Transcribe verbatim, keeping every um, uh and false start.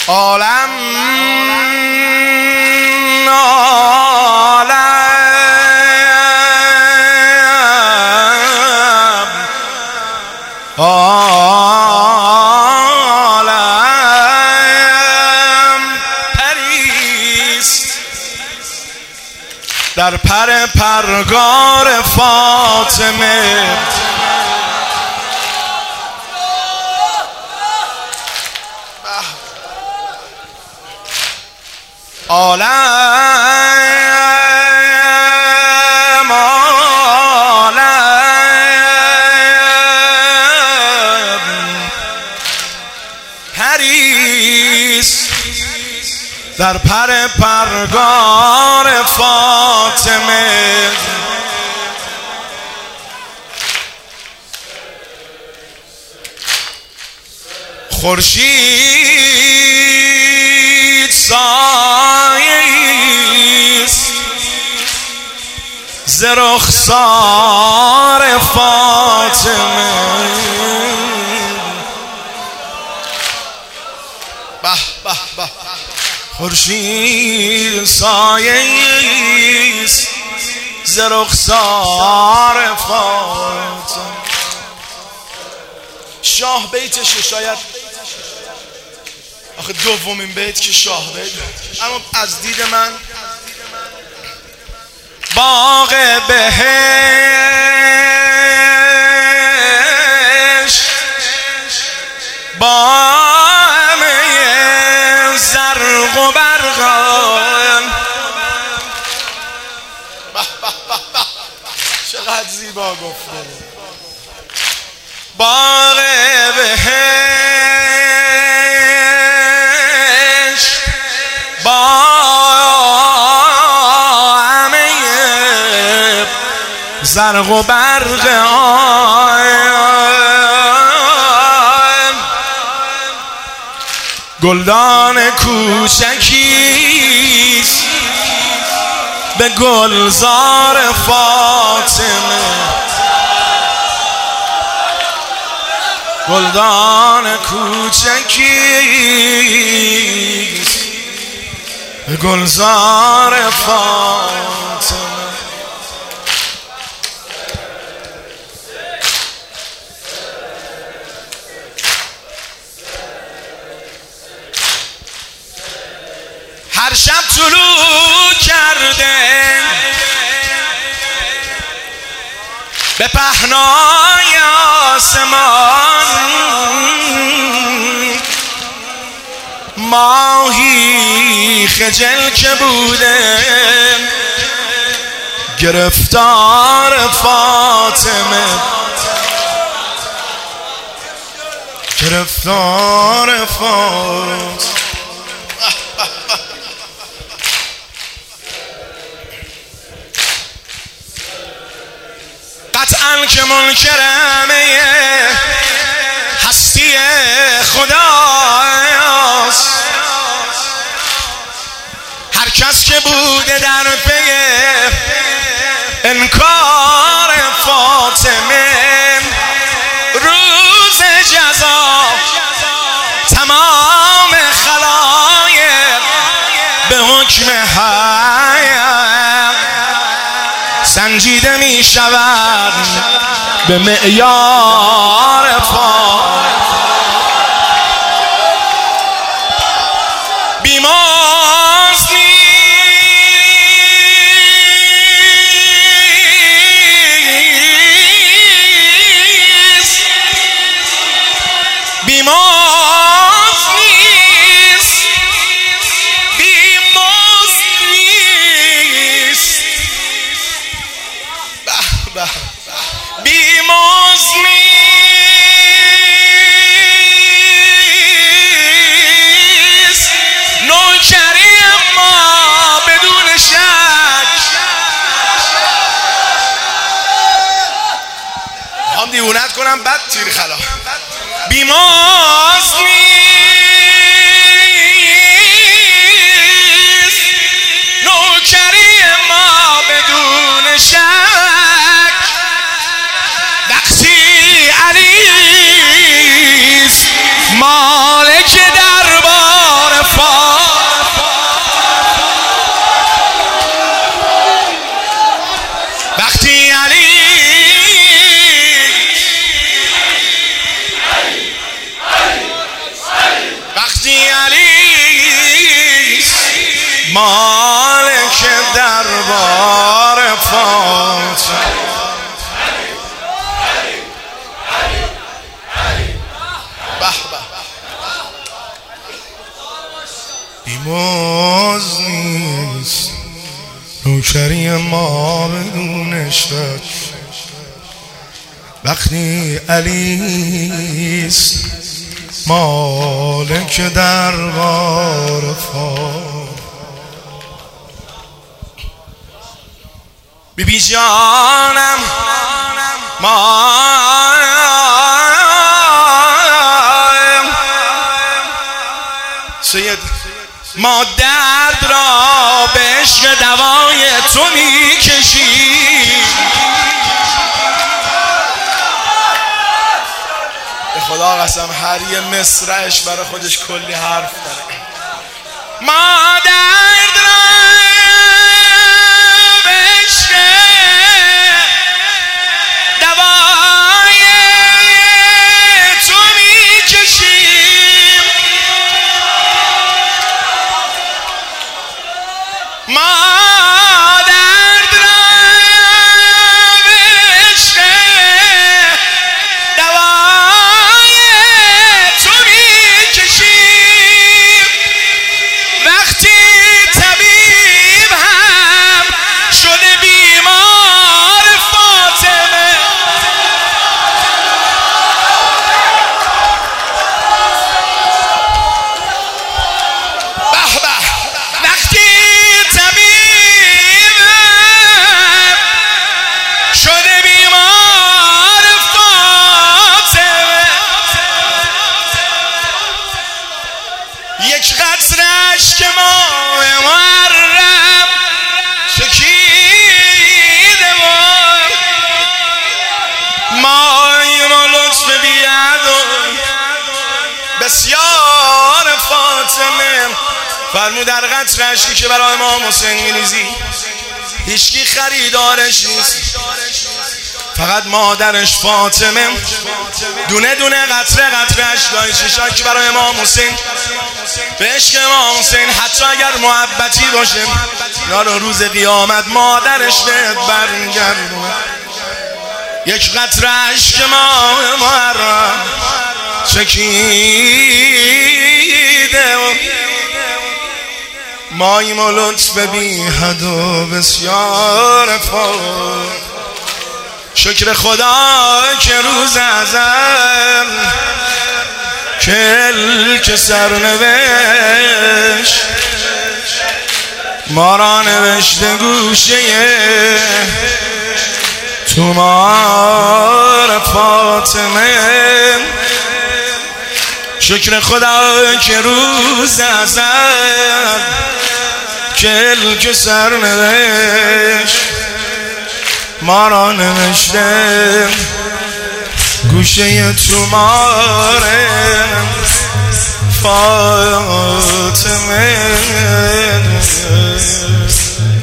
عالم عالم عالم پریست در پر پرگار فاطمه. عالم عالم پریست در پر پرگار فاطمه. خورشید سایه‌ایست ز رخسار فاطمه. به به به خورشید سایه‌ایست ز رخسار فاطمه. شاه بیتشه، شاید آخه دومین بیت که شاه بیت، اما از دید من باغ بهشت با همه زرق و برقان. چقدر زیبا گفته. باغ بهشت با همه زرق و برق آن. گلدان کوچکیست به گلزار فاطمه. گلدان کوچکیست به گلزار فاطمه. هر شب طلوع کرده به پهنای آسمان، ماهی خجل که بوده گرفتار فاطمه. گرفتار فاطمه. قطعاً که منکر همه هستی خداست. هر کس که بوده در پی انکار فاطمه، روز جزا تمام خلایق به حکم حق سنجیده می شود به معیار فاطمه. بیماز نیست، بیماز نیست، بیماز نیست، بیماز نیست. مالک دربار فاطمه. به به بیماز نیست نوکری ما بدون شک، وقتی علیست مالک دربار فاطمه. بی بی جانم ما سید ما درد را به عشق دوای تو میکشیم. به خدا قسم هر یه مصرعش برای خودش کلی حرف داره. ما درد را به عشق دوای تو میکشیم. ما درد را به عشق دوای تو میکشیم. وقتی طبیب هم شده بیمار فاطمه، به به وقتی شده بیمار فاطمه، یک قطره اشک ماه محرم چکیده و مایم و لطف بیاد و بسیار فاطمه. فرمود در قطره اشکی که برای امام حسین میریزی هیچکی خریدارش نیست، فقط مادرش فاطمه دونه دونه قطره قطره اشکای چشاک که برای امام حسین به عشق امام حسین حتی اگر محبتی باشه یارو روز قیامت مادرش بهت برمیگردونه. یک قطره اشک ماه محرم چکیده و مایم و لطف بی حد و بسیار فاطمه. شکر خدا که روز ازل کل که سرنوشت ما را نوشته گوشه تومار فاطمه. شکر خدا که روز ازل کل که سرنوشت ما را نوشته گوشه تومار فاطمه.